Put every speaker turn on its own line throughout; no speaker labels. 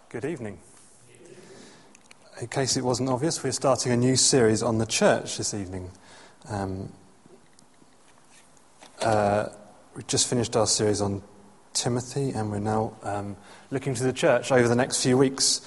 Good evening. In case it wasn't obvious, we're starting a new series on the church this evening. We've just finished our series on Timothy, and we're now looking to the church over the next few weeks.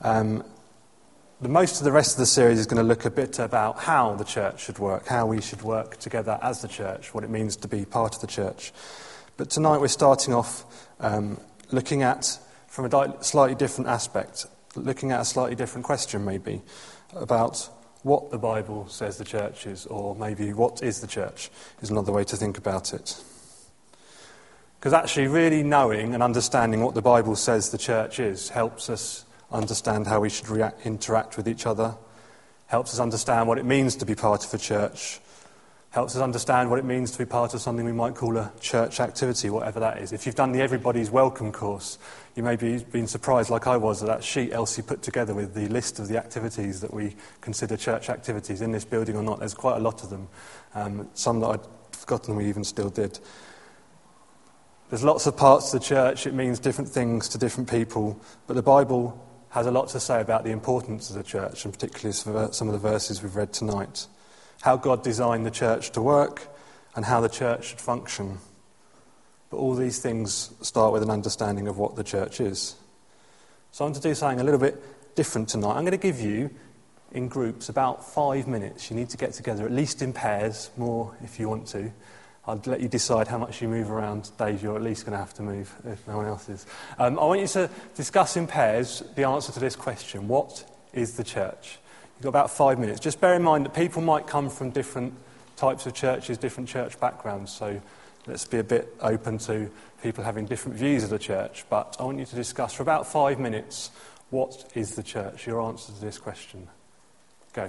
Most of the rest of the series is going to look a bit about how the church should work, how we should work together as the church, what it means to be part of the church. But tonight we're starting off looking at, from a slightly different aspect, looking at a slightly different question maybe, about what the Bible says the church is, or maybe what is the church, is another way to think about it. Because actually really knowing and understanding what the Bible says the church is helps us understand how we should interact with each other, helps us understand what it means to be part of a church, helps us understand what it means to be part of something we might call a church activity, whatever that is. If you've done the Everybody's Welcome course, you may be been surprised, like I was, at that sheet Elsie put together with the list of the activities that we consider church activities in this building or not. There's quite a lot of them. Some that I'd forgotten we even still did. There's lots of parts of the church. It means different things to different people. But the Bible has a lot to say about the importance of the church, and particularly some of the verses we've read tonight. How God designed the church to work, and how the church should function. But all these things start with an understanding of what the church is. So I want to do something a little bit different tonight. I'm going to give you, in groups, about 5 minutes. You need to get together, at least in pairs, more if you want to. I'll let you decide how much you move around. Dave, you're at least going to have to move if no one else is. I want you to discuss in pairs the answer to this question. What is the church? You've got about 5 minutes. Just bear in mind that people might come from different types of churches, different church backgrounds, so let's be a bit open to people having different views of the church. But I want you to discuss for about 5 minutes, what is the church? Your answer to this question. Go.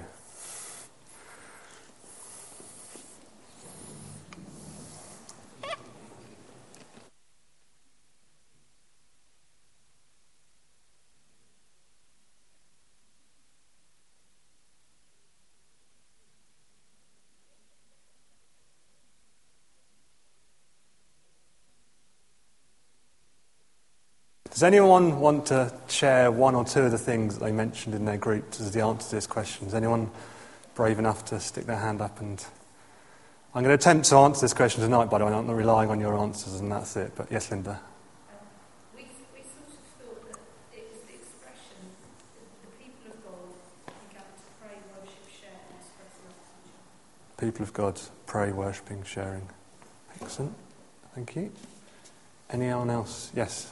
Does anyone want to share one or two of the things that they mentioned in their groups as the answer to this question? Is anyone brave enough to stick their hand up? And I'm going to attempt to answer this question tonight, by the way. I'm not relying on your answers, and that's it. But yes, Linda.
We sort of thought that it was the expression that the people of God began to pray, worship, share, and express love to each other.
People of God, pray, worshipping, sharing. Excellent. Thank you. Anyone else? Yes.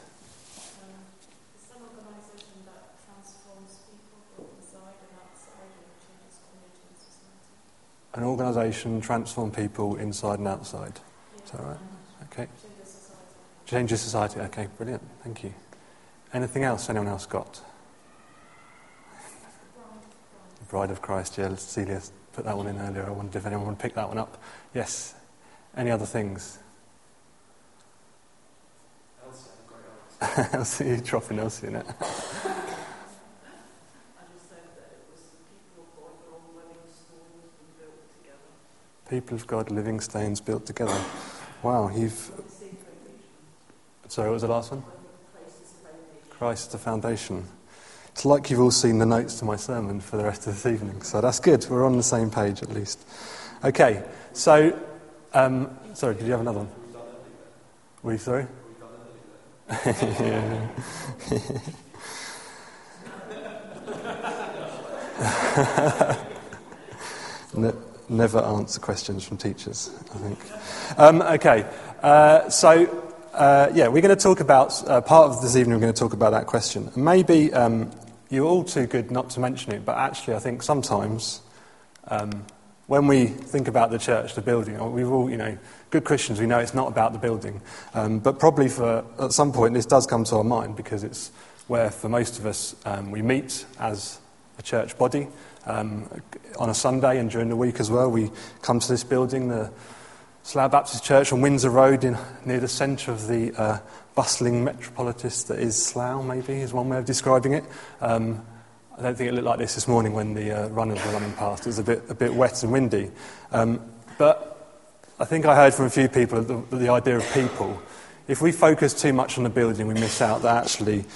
An organisation transform people inside and outside. Is that right? Okay. Changes society. Okay, brilliant. Thank you. Anything else anyone else got? The Bride of Christ. Yeah, Celia put that one in earlier. I wondered if anyone would pick that one up. Yes. Any other things? Elsie, you're dropping Elsie in it. People of God, living stones built together. Wow, Sorry, what was the last one? Christ is the foundation. It's like you've all seen the notes to my sermon for the rest of this evening, so that's good. We're on the same page at least. Okay, so, sorry, did you have another one? Were you sorry? No. Never answer questions from teachers, I think. Okay, we're going to talk about, part of this evening we're going to talk about that question. Maybe you're all too good not to mention it, but actually I think sometimes when we think about the church, the building, we've all, good Christians, we know it's not about the building. But probably at some point this does come to our mind, because it's where for most of us we meet as a church body. On a Sunday and during the week as well, we come to this building, the Slough Baptist Church on Windsor Road, near the centre of the bustling metropolis that is Slough, maybe, is one way of describing it. I don't think it looked like this morning when the runners were running past. It was a bit wet and windy. But I think I heard from a few people the idea of people. If we focus too much on the building, we miss out that actually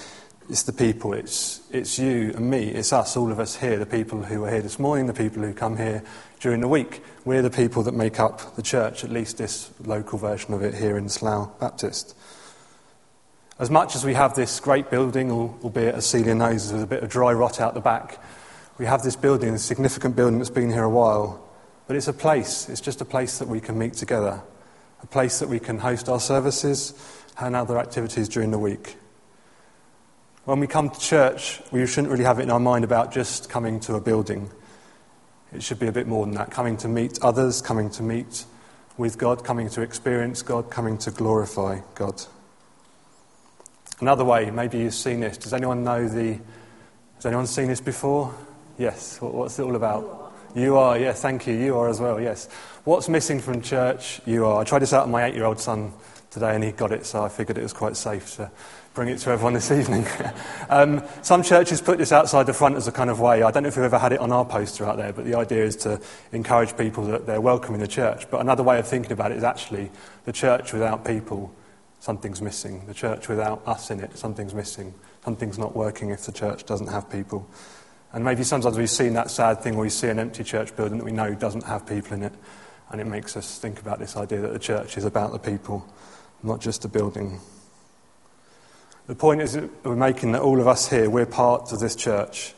It's the people, it's you and me, it's us, all of us here, the people who are here this morning, the people who come here during the week. We're the people that make up the church, at least this local version of it here in Slough Baptist. As much as we have this great building, albeit as Celia knows, with a bit of dry rot out the back, we have this building, a significant building that's been here a while, but it's a place, it's just a place that we can meet together, a place that we can host our services and other activities during the week. When we come to church, we shouldn't really have it in our mind about just coming to a building. It should be a bit more than that, coming to meet others, coming to meet with God, coming to experience God, coming to glorify God. Another way, maybe you've seen this. Has anyone seen this before? Yes. What's it all about? You are, yes, thank you. You are as well, yes. What's missing from church? You are. I tried this out on my 8-year-old son today and he got it, so I figured it was quite safe to bring it to everyone this evening. Some churches put this outside the front as a kind of way. I don't know if we've ever had it on our poster out there, but the idea is to encourage people that they're welcome in the church. But another way of thinking about it is actually the church without people, something's missing. The church without us in it, something's missing. Something's not working if the church doesn't have people. And maybe sometimes we've seen that sad thing where we see an empty church building that we know doesn't have people in it, and it makes us think about this idea that the church is about the people, not just a building. The point is that we're making that all of us here, we're part of this church.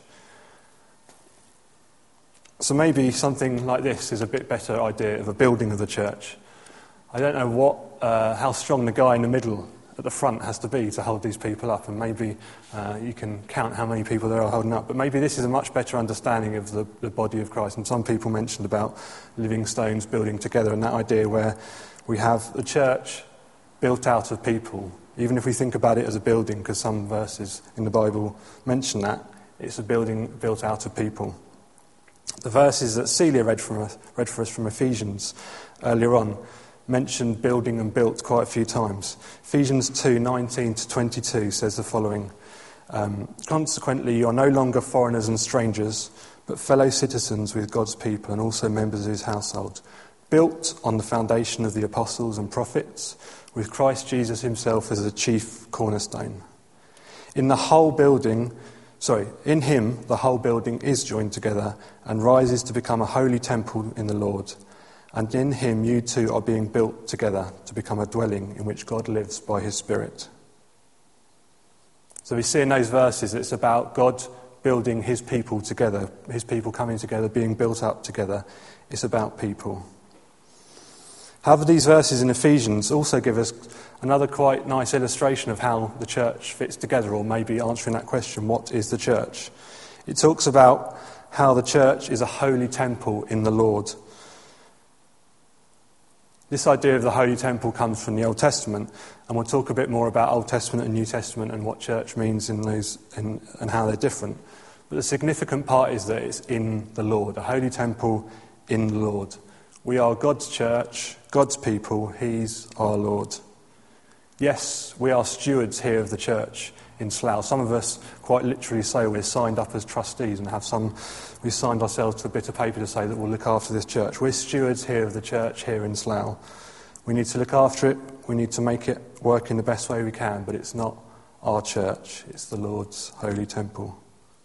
So maybe something like this is a bit better idea of a building of the church. I don't know how strong the guy in the middle at the front has to be to hold these people up, and maybe you can count how many people there are holding up, but maybe this is a much better understanding of the body of Christ. And some people mentioned about living stones building together, and that idea where we have the church built out of people. Even if we think about it as a building, because some verses in the Bible mention that, it's a building built out of people. The verses that Celia read for us from Ephesians earlier on mentioned building and built quite a few times. Ephesians 2:19-22 says the following: consequently, you are no longer foreigners and strangers, but fellow citizens with God's people and also members of his household, built on the foundation of the apostles and prophets, with Christ Jesus himself as the chief cornerstone. In him, the whole building is joined together and rises to become a holy temple in the Lord. And in him you two are being built together to become a dwelling in which God lives by his Spirit. So we see in those verses it's about God building his people together, his people coming together, being built up together. It's about people. However, these verses in Ephesians also give us another quite nice illustration of how the church fits together, or maybe answering that question, what is the church? It talks about how the church is a holy temple in the Lord. This idea of the holy temple comes from the Old Testament, and we'll talk a bit more about Old Testament and New Testament and what church means in those and how they're different. But the significant part is that it's in the Lord, a holy temple in the Lord. We are God's church, God's people, he's our Lord. Yes, we are stewards here of the church in Slough. Some of us quite literally say we're signed up as trustees and we've signed ourselves to a bit of paper to say that we'll look after this church. We're stewards here of the church here in Slough. We need to look after it, we need to make it work in the best way we can, but it's not our church, it's the Lord's holy temple.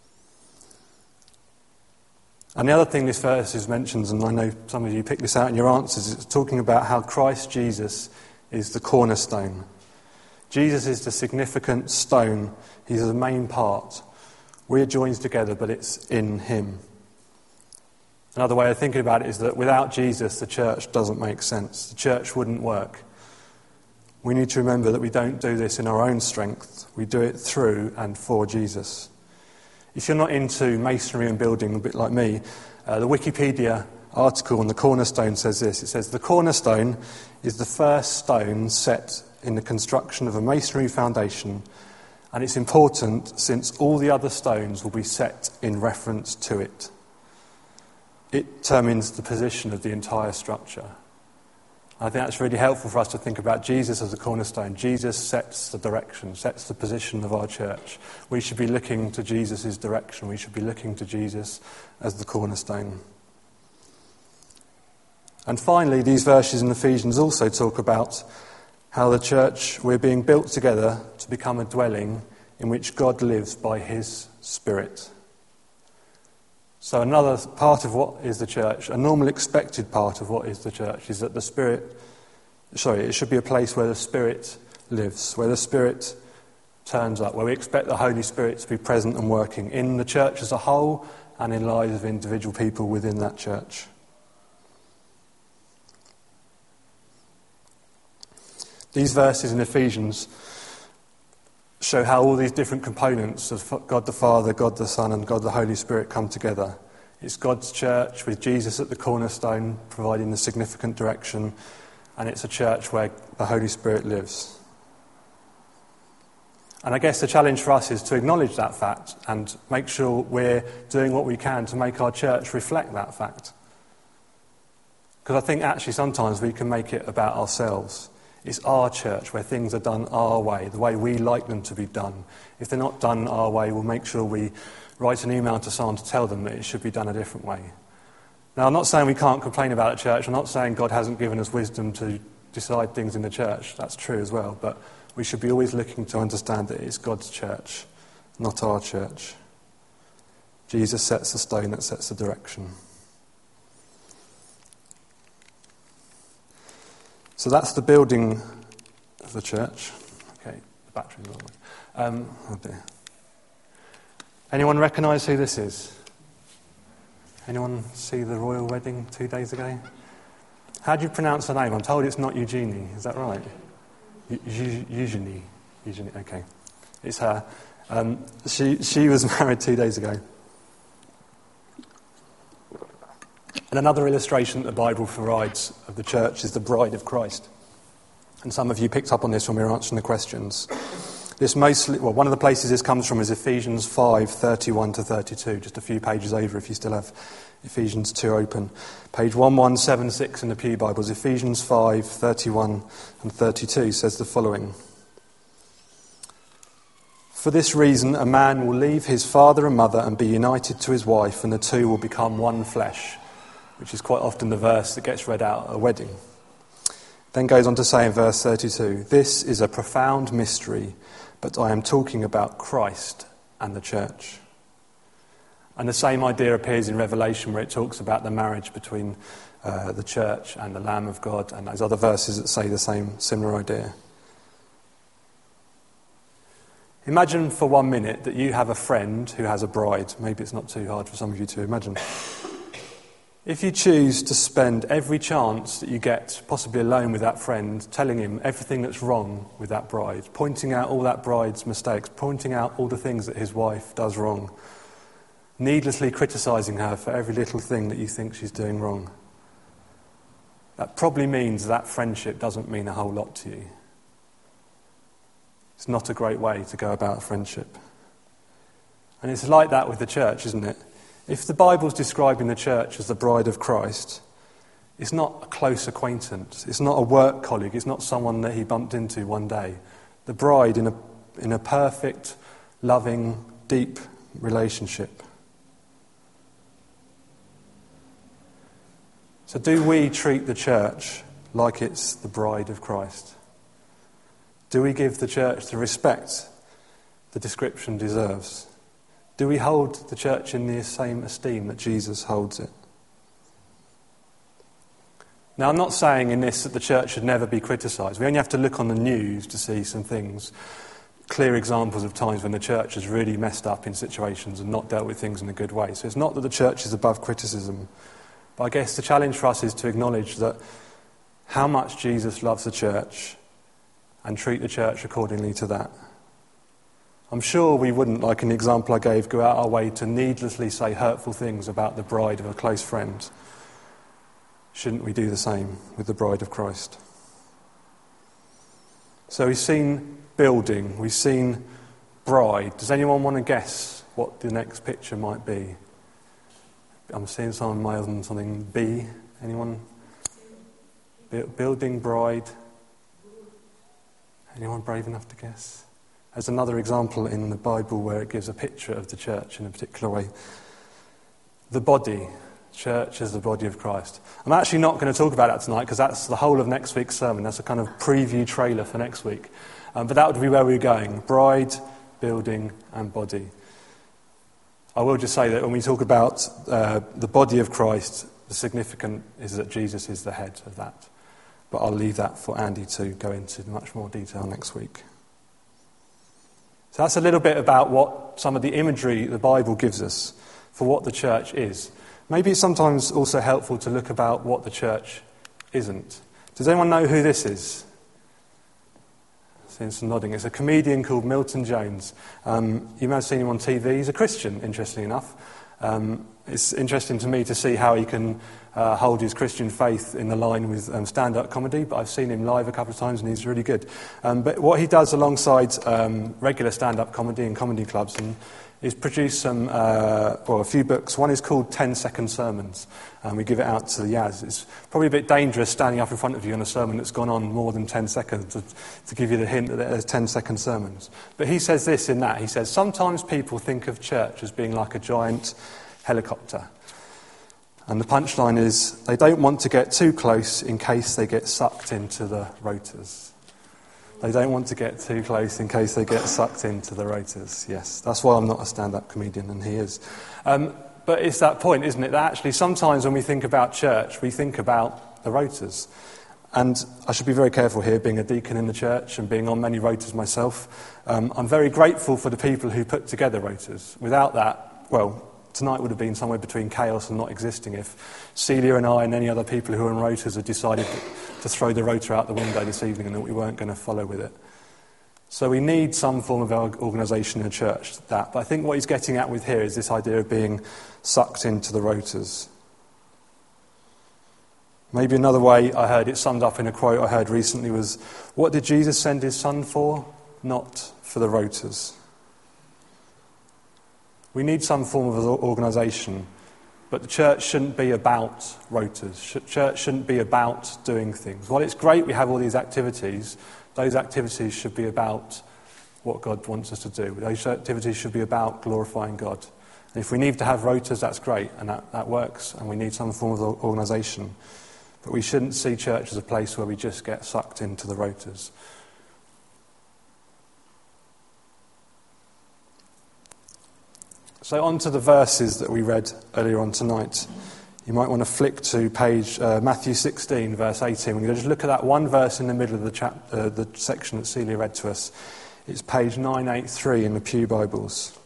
And the other thing this verse mentions, and I know some of you picked this out in your answers, it's talking about how Christ Jesus is the cornerstone. Jesus is the significant stone. He's the main part. We're joined together, but it's in him. Another way of thinking about it is that without Jesus, the church doesn't make sense. The church wouldn't work. We need to remember that we don't do this in our own strength. We do it through and for Jesus. If you're not into masonry and building, a bit like me, the Wikipedia article on the cornerstone says this. It says, the cornerstone is the first stone set in the construction of a masonry foundation, and it's important since all the other stones will be set in reference to it. It determines the position of the entire structure. I think that's really helpful for us to think about Jesus as a cornerstone. Jesus sets the direction, sets the position of our church. We should be looking to Jesus' direction. We should be looking to Jesus as the cornerstone. And finally, these verses in Ephesians also talk about how the church, we're being built together to become a dwelling in which God lives by his Spirit. So another part of what is the church, a normal expected part of what is the church, is that it should be a place where the Spirit lives, where the Spirit turns up, where we expect the Holy Spirit to be present and working in the church as a whole and in lives of individual people within that church. These verses in Ephesians show how all these different components of God the Father, God the Son and God the Holy Spirit come together. It's God's church with Jesus at the cornerstone providing the significant direction, and it's a church where the Holy Spirit lives. And I guess the challenge for us is to acknowledge that fact and make sure we're doing what we can to make our church reflect that fact. Because I think actually sometimes we can make it about ourselves. It's our church where things are done our way, the way we like them to be done. If they're not done our way, we'll make sure we write an email to someone to tell them that it should be done a different way. Now, I'm not saying we can't complain about a church. I'm not saying God hasn't given us wisdom to decide things in the church. That's true as well. But we should be always looking to understand that it's God's church, not our church. Jesus sets the stone that sets the direction. So that's the building of the church. Okay, the battery's on. Oh dear. Anyone recognise who this is? Anyone see the royal wedding 2 days ago? How do you pronounce her name? I'm told it's not Eugenie. Is that right? Eugenie. Eugenie. Okay, it's her. She was married 2 days ago. And another illustration that the Bible provides of the church is the bride of Christ. And some of you picked up on this when we were answering the questions. One of the places this comes from is Ephesians 5:31 to 32, just a few pages over if you still have Ephesians 2 open. Page 1176 in the Pew Bibles, Ephesians 5:31 and 32 says the following. For this reason, a man will leave his father and mother and be united to his wife, and the two will become one flesh, which is quite often the verse that gets read out at a wedding. Then goes on to say in verse 32, this is a profound mystery, but I am talking about Christ and the church. And the same idea appears in Revelation, where it talks about the marriage between the church and the Lamb of God, and those other verses that say the same similar idea. Imagine for 1 minute that you have a friend who has a bride. Maybe it's not too hard for some of you to imagine. If you choose to spend every chance that you get, possibly alone with that friend, telling him everything that's wrong with that bride, pointing out all that bride's mistakes, pointing out all the things that his wife does wrong, needlessly criticising her for every little thing that you think she's doing wrong, that probably means that friendship doesn't mean a whole lot to you. It's not a great way to go about a friendship. And it's like that with the church, isn't it? If the Bible's describing the church as the bride of Christ, it's not a close acquaintance. It's not a work colleague. It's not someone that he bumped into one day. The bride in a perfect, loving, deep relationship. So do we treat the church like it's the bride of Christ? Do we give the church the respect the description deserves? Do we hold the church in the same esteem that Jesus holds it? Now, I'm not saying in this that the church should never be criticised. We only have to look on the news to see some things, clear examples of times when the church has really messed up in situations and not dealt with things in a good way. So it's not that the church is above criticism. But I guess the challenge for us is to acknowledge that how much Jesus loves the church and treat the church accordingly to that. I'm sure we wouldn't, like in the example I gave, go out our way to needlessly say hurtful things about the bride of a close friend. Shouldn't we do the same with the bride of Christ? So we've seen building, we've seen bride. Does anyone want to guess what the next picture might be? I'm seeing someone mail them something. B. Anyone? Building, bride. Anyone brave enough to guess? There's another example in the Bible where it gives a picture of the church in a particular way. The body. Church is the body of Christ. I'm actually not going to talk about that tonight because that's the whole of next week's sermon. That's a kind of preview trailer for next week. But that would be where we're going. Bride, building and body. I will just say that when we talk about the body of Christ, the significant is that Jesus is the head of that. But I'll leave that for Andy to go into much more detail next week. So that's a little bit about what some of the imagery the Bible gives us for what the church is. Maybe it's sometimes also helpful to look about what the church isn't. Does anyone know who this is? Seeing some nodding. It's a comedian called Milton Jones. You may have seen him on TV. He's a Christian, interestingly enough. It's interesting to me to see how he can hold his Christian faith in the line with stand-up comedy, but I've seen him live a couple of times and he's really good. But what he does alongside regular stand-up comedy and comedy clubs is produce a few books. One is called 10-Second Sermons, and we give it out to the Yaz. It's probably a bit dangerous standing up in front of you on a sermon that's gone on more than 10 seconds to give you the hint that there's 10-second sermons. But he says this in that. He says, sometimes people think of church as being like a giant helicopter. And the punchline is, they don't want to get too close in case they get sucked into the rotors. They don't want to get too close in case they get sucked into the rotors. Yes, that's why I'm not a stand-up comedian and he is. But it's that point, isn't it, that actually sometimes when we think about church, we think about the rotors. And I should be very careful here, being a deacon in the church and being on many rotors myself. I'm very grateful for the people who put together rotors. Without that, well, tonight would have been somewhere between chaos and not existing if Celia and I and any other people who are on rotors had decided to throw the rotor out the window this evening and that we weren't going to follow with it. So we need some form of organisation in a church, that. But I think what he's getting at with here is this idea of being sucked into the rotors. Maybe another way I heard it summed up in a quote I heard recently was, what did Jesus send his son for? Not for the rotors. We need some form of organisation, but the church shouldn't be about rotors. Church shouldn't be about doing things. While it's great we have all these activities, those activities should be about what God wants us to do. Those activities should be about glorifying God. And if we need to have rotors, that's great, and that works, and we need some form of organisation. But we shouldn't see church as a place where we just get sucked into the rotors. So on to the verses that we read earlier on tonight. You might want to flick to page Matthew 16, verse 18. We're going to just look at that one verse in the middle of the section that Celia read to us. It's page 983 in the Pew Bibles.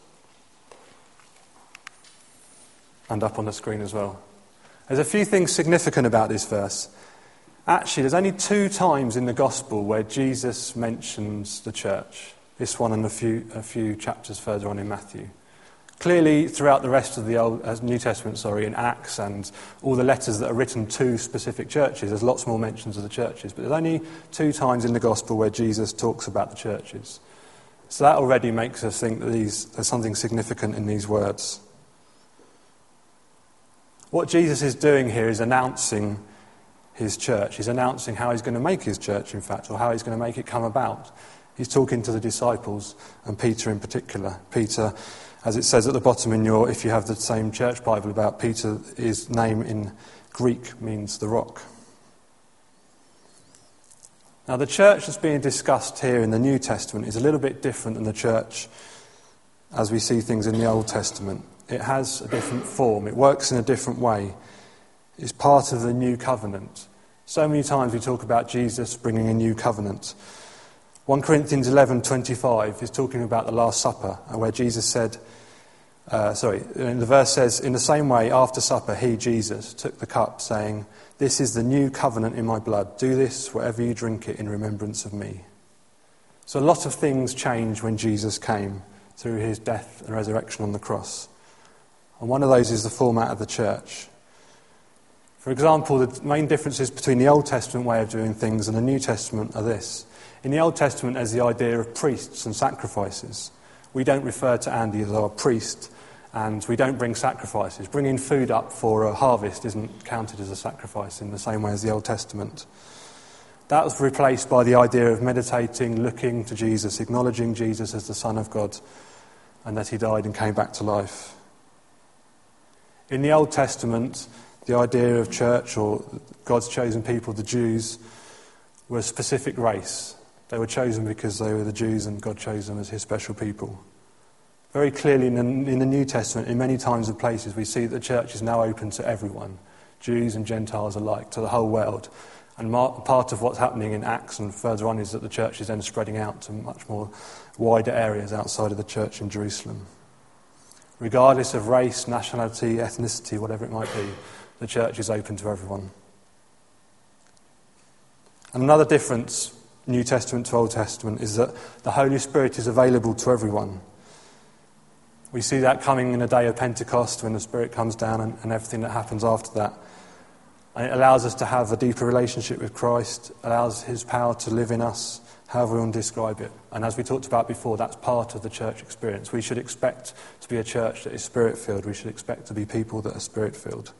And up on the screen as well. There's a few things significant about this verse. Actually, there's only 2 times in the Gospel where Jesus mentions the church. This one and a few chapters further on in Matthew. Clearly, throughout the rest of the New Testament, in Acts and all the letters that are written to specific churches, there's lots more mentions of the churches. But there's only 2 times in the Gospel where Jesus talks about the churches. So that already makes us think that there's something significant in these words. What Jesus is doing here is announcing his church. He's announcing how he's going to make his church, in fact, or how he's going to make it come about. He's talking to the disciples, and Peter in particular. Peter, as it says at the bottom if you have the same church Bible about Peter, his name in Greek means the rock. Now the church that's being discussed here in the New Testament is a little bit different than the church as we see things in the Old Testament. It has a different form. It works in a different way. It's part of the new covenant. So many times we talk about Jesus bringing a new covenant. 1 Corinthians 11:25 is talking about the Last Supper, where Jesus said, and the verse says, in the same way, after supper, he, Jesus, took the cup, saying, this is the new covenant in my blood. Do this, whatever you drink it, in remembrance of me. So a lot of things changed when Jesus came through his death and resurrection on the cross. And one of those is the format of the church. For example, the main differences between the Old Testament way of doing things and the New Testament are this. In the Old Testament, there's the idea of priests and sacrifices. We don't refer to Andy as our priest, and we don't bring sacrifices. Bringing food up for a harvest isn't counted as a sacrifice in the same way as the Old Testament. That was replaced by the idea of meditating, looking to Jesus, acknowledging Jesus as the Son of God, and that he died and came back to life. In the Old Testament, the idea of church, or God's chosen people, the Jews, were a specific race. They were chosen because they were the Jews and God chose them as his special people. Very clearly in the New Testament, in many times and places, we see that the church is now open to everyone, Jews and Gentiles alike, to the whole world. And part of what's happening in Acts and further on is that the church is then spreading out to much more wider areas outside of the church in Jerusalem. Regardless of race, nationality, ethnicity, whatever it might be, the church is open to everyone. And another difference, New Testament to Old Testament, is that the Holy Spirit is available to everyone. We see that coming in the day of Pentecost when the Spirit comes down and everything that happens after that. And it allows us to have a deeper relationship with Christ, allows his power to live in us, however we want to describe it. And as we talked about before, that's part of the church experience. We should expect to be a church that is Spirit-filled. We should expect to be people that are Spirit-filled.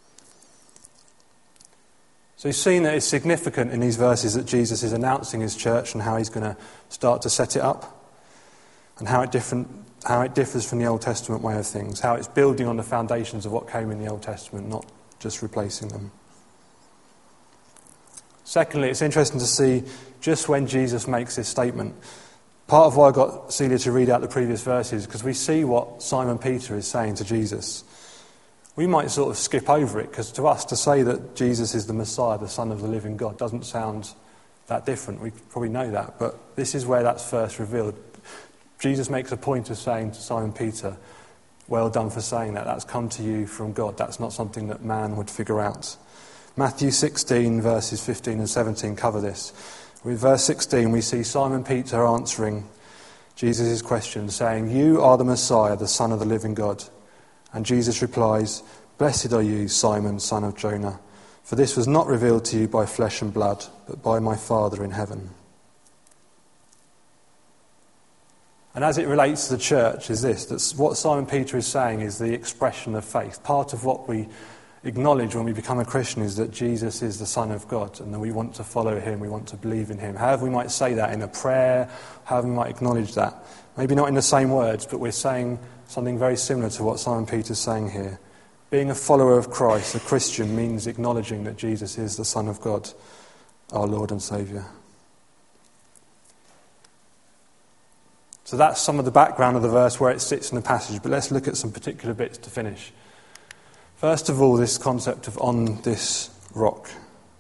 So you've seen that it's significant in these verses that Jesus is announcing his church and how he's going to start to set it up, and how it differs from the Old Testament way of things, how it's building on the foundations of what came in the Old Testament, not just replacing them. Secondly, it's interesting to see just when Jesus makes this statement. Part of why I got Celia to read out the previous verses, because we see what Simon Peter is saying to Jesus. We might sort of skip over it, because to us to say that Jesus is the Messiah, the Son of the living God, doesn't sound that different. We probably know that, but this is where that's first revealed. Jesus makes a point of saying to Simon Peter, well done for saying that. That's come to you from God. That's not something that man would figure out. Matthew 16, verses 15 and 17 cover this. With verse 16, we see Simon Peter answering Jesus' question, saying, "You are the Messiah, the Son of the living God." And Jesus replies, "Blessed are you, Simon, son of Jonah, for this was not revealed to you by flesh and blood, but by my Father in heaven." And as it relates to the church is this, that what Simon Peter is saying is the expression of faith. Part of what we acknowledge when we become a Christian is that Jesus is the Son of God and that we want to follow him, we want to believe in him. However we might say that in a prayer, however we might acknowledge that. Maybe not in the same words, but we're saying something very similar to what Simon Peter's saying here. Being a follower of Christ, a Christian, means acknowledging that Jesus is the Son of God, our Lord and Saviour. So that's some of the background of the verse where it sits in the passage, but let's look at some particular bits to finish. First of all, this concept of on this rock.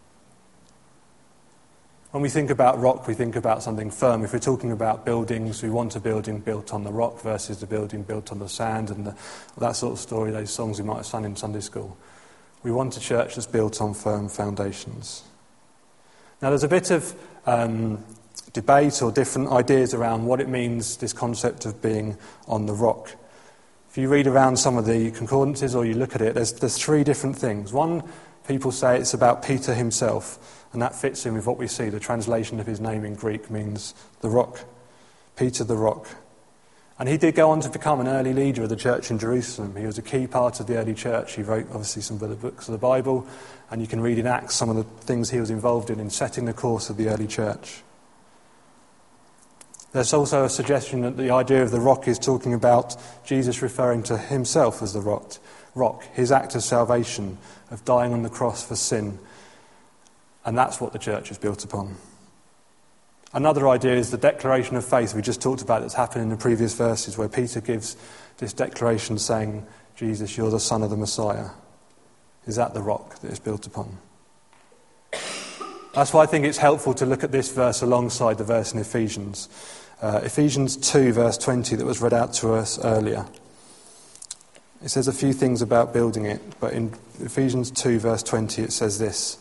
When we think about rock, we think about something firm. If we're talking about buildings, we want a building built on the rock versus the building built on the sand and that sort of story, those songs we might have sung in Sunday school. We want a church that's built on firm foundations. Now there's a bit of debate or different ideas around what it means, this concept of being on the rock. If you read around some of the concordances or you look at it, there's three different things. One, people say it's about Peter himself, and that fits in with what we see. The translation of his name in Greek means the rock, Peter the rock. And he did go on to become an early leader of the church in Jerusalem. He was a key part of the early church. He wrote, obviously, some of the books of the Bible, and you can read in Acts some of the things he was involved in setting the course of the early church. There's also a suggestion that the idea of the rock is talking about Jesus referring to himself as the rock, his act of salvation, of dying on the cross for sin. And that's what the church is built upon. Another idea is the declaration of faith we just talked about that's happened in the previous verses, where Peter gives this declaration saying, Jesus, you're the Son of the Messiah. Is that the rock that is built upon? That's why I think it's helpful to look at this verse alongside the verse in Ephesians. Ephesians 2, verse 20, that was read out to us earlier. It says a few things about building it, but in Ephesians 2, verse 20, it says this: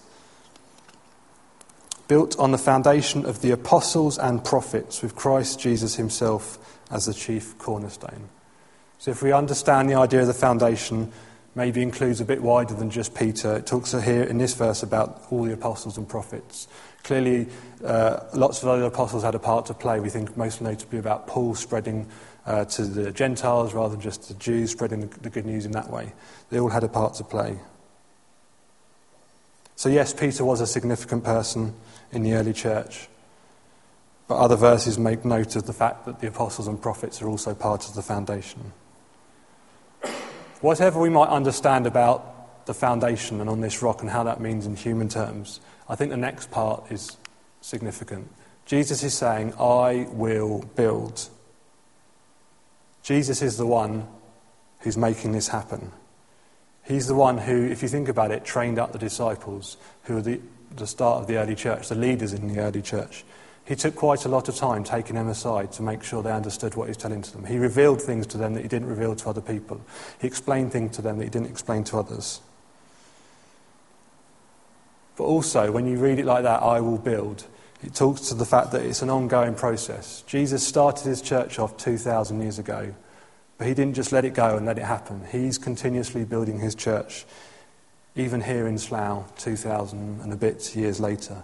built on the foundation of the apostles and prophets, with Christ Jesus himself as the chief cornerstone. So if we understand the idea of the foundation, maybe includes a bit wider than just Peter. It talks here in this verse about all the apostles and prophets. Clearly, lots of other apostles had a part to play. We think most notably about Paul spreading to the Gentiles rather than just the Jews, spreading the good news in that way. They all had a part to play. So yes, Peter was a significant person in the early church, but other verses make note of the fact that the apostles and prophets are also part of the foundation. Whatever we might understand about the foundation and on this rock and how that means in human terms, I think the next part is significant. Jesus is saying, I will build. Jesus is the one who's making this happen. He's the one who, if you think about it, trained up the disciples, who are the start of the early church, the leaders in the early church. He took quite a lot of time taking them aside to make sure they understood what he was telling to them. He revealed things to them that he didn't reveal to other people. He explained things to them that he didn't explain to others. But also, when you read it like that, I will build, it talks to the fact that it's an ongoing process. Jesus started his church off 2,000 years ago, but he didn't just let it go and let it happen. He's continuously building his church, even here in Slough, 2,000 and a bit years later.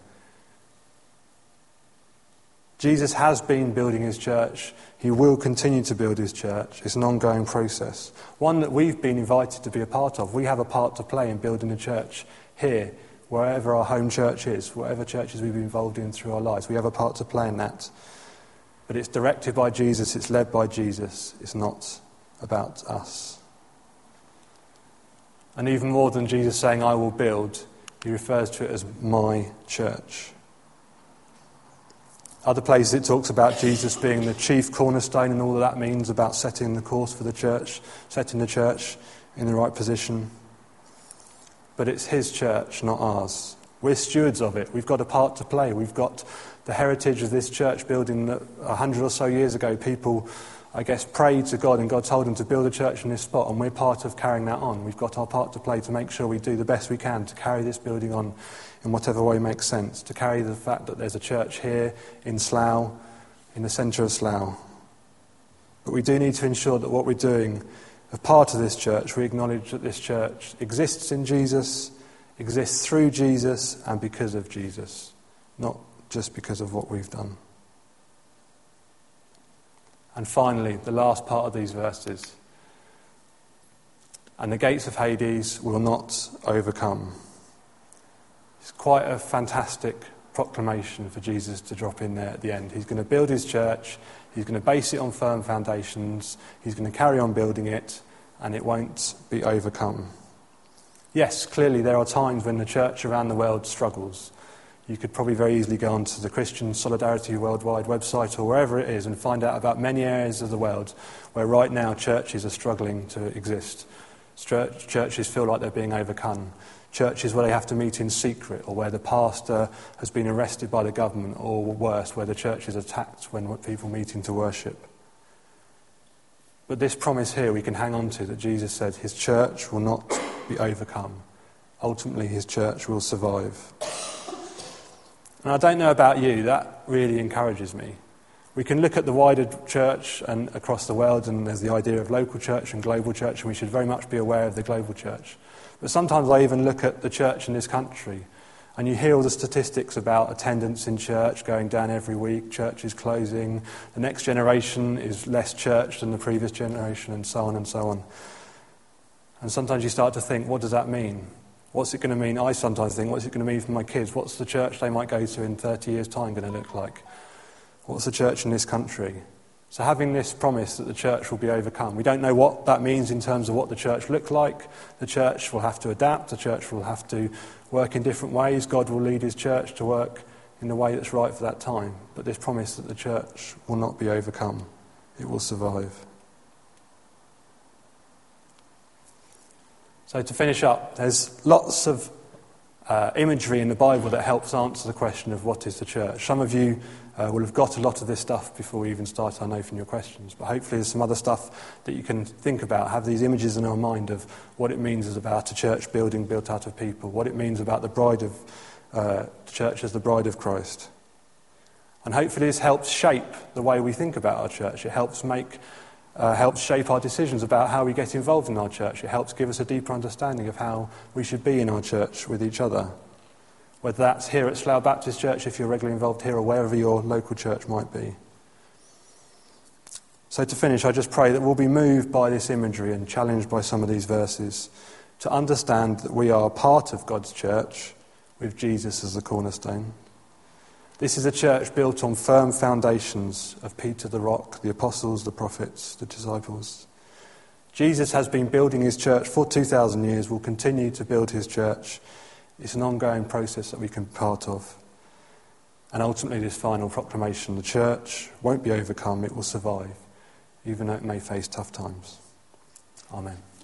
Jesus has been building his church. He will continue to build his church. It's an ongoing process, one that we've been invited to be a part of. We have a part to play in building a church here, wherever our home church is, whatever churches we've been involved in through our lives. We have a part to play in that. But it's directed by Jesus, it's led by Jesus. It's not about us. And even more than Jesus saying, I will build, he refers to it as my church. Other places it talks about Jesus being the chief cornerstone and all that means about setting the course for the church, setting the church in the right position. But it's his church, not ours. We're stewards of it. We've got a part to play. We've got the heritage of this church building that 100 or so years ago people, I guess, prayed to God and God told them to build a church in this spot, and we're part of carrying that on. We've got our part to play to make sure we do the best we can to carry this building on in whatever way makes sense, to carry the fact that there's a church here in Slough, in the centre of Slough. But we do need to ensure that what we're doing as part of this church, we acknowledge that this church exists in Jesus, exists through Jesus and because of Jesus, not just because of what we've done. And finally, the last part of these verses. And the gates of Hades will not overcome. It's quite a fantastic proclamation for Jesus to drop in there at the end. He's going to build his church, he's going to base it on firm foundations, he's going to carry on building it, and it won't be overcome. Yes, clearly there are times when the church around the world struggles. You could probably very easily go onto the Christian Solidarity Worldwide website or wherever it is and find out about many areas of the world where right now churches are struggling to exist. Churches feel like they're being overcome. Churches where they have to meet in secret, or where the pastor has been arrested by the government, or worse, where the church is attacked when people meet in to worship. But this promise here we can hang on to, that Jesus said his church will not be overcome. Ultimately his church will survive. And I don't know about you, that really encourages me. We can look at the wider church and across the world, and there's the idea of local church and global church, and we should very much be aware of the global church. But sometimes I even look at the church in this country, and you hear all the statistics about attendance in church going down every week, churches closing, the next generation is less church than the previous generation, and so on and so on. And sometimes you start to think, what does that mean? What's it going to mean? I sometimes think, what's it going to mean for my kids? What's the church they might go to in 30 years' time going to look like? What's the church in this country? So having this promise that the church will be overcome, we don't know what that means in terms of what the church looks like. The church will have to adapt. The church will have to work in different ways. God will lead his church to work in the way that's right for that time. But this promise that the church will not be overcome, it will survive. So to finish up, there's lots of imagery in the Bible that helps answer the question of what is the church. Some of you will have got a lot of this stuff before we even start, I know, from your questions. But hopefully there's some other stuff that you can think about, have these images in our mind of what it means is about a church building built out of people, what it means about the bride of the church as the bride of Christ. And hopefully this helps shape the way we think about our church. It helps shape our decisions about how we get involved in our church. It helps give us a deeper understanding of how we should be in our church with each other. Whether that's here at Slough Baptist Church, if you're regularly involved here, or wherever your local church might be. So to finish, I just pray that we'll be moved by this imagery and challenged by some of these verses to understand that we are part of God's church with Jesus as the cornerstone. This is a church built on firm foundations of Peter the rock, the apostles, the prophets, the disciples. Jesus has been building his church for 2,000 years, will continue to build his church. It's an ongoing process that we can be part of. And ultimately this final proclamation, the church won't be overcome, it will survive, even though it may face tough times. Amen.